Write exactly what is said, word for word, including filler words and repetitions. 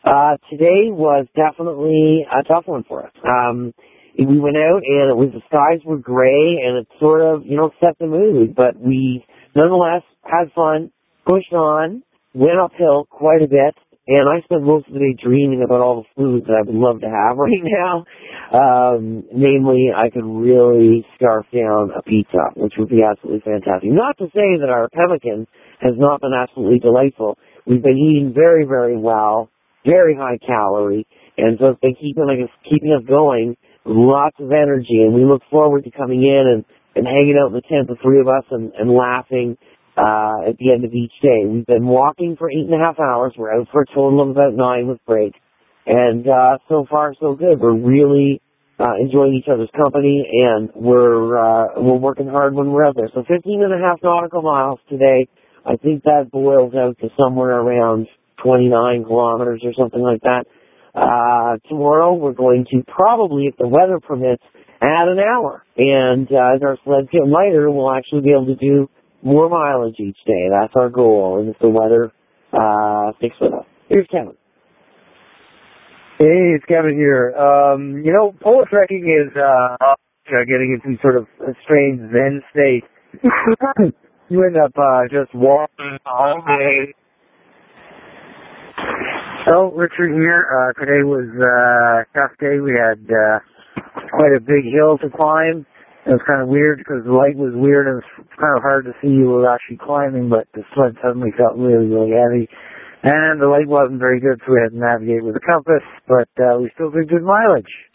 Uh, today was definitely a tough one for us. Um, we went out and it was, the skies were gray and it sort of, you know, set the mood, but we nonetheless had fun, pushed on, went uphill quite a bit, and I spent most of the day dreaming about all the foods that I would love to have right now. Um, namely, I could really scarf down a pizza, which would be absolutely fantastic. Not to say that our pemmican has not been absolutely delightful. We've been eating very, very well, very high calorie, and so it's been keeping us, keeping us going, lots of energy, and we look forward to coming in and, and hanging out in the tent, the three of us, and, and laughing uh, at the end of each day. We've been walking for eight and a half hours. We're out for a total of about nine with breaks, and uh, so far so good. We're really uh, enjoying each other's company, and we're uh, we're working hard when we're out there. So fifteen and a half nautical miles today. I think that boils out to somewhere around twenty-nine kilometers or something like that. Uh, tomorrow we're going to probably, if the weather permits, add an hour. And uh, as our sleds get lighter, we'll actually be able to do more mileage each day. That's our goal, and if the weather uh, sticks with us. Here's Kevin. Hey, it's Kevin here. Um, you know, pole trekking is uh, uh, getting into sort of a strange zen state. You end up uh, just walking all day. So, Richard here. Uh, today was uh, a tough day. We had uh, quite a big hill to climb. It was kind of weird because the light was weird and it was kind of hard to see you were actually climbing, but the sled suddenly felt really, really heavy. And the light wasn't very good, so we had to navigate with a compass, but uh, we still did good mileage.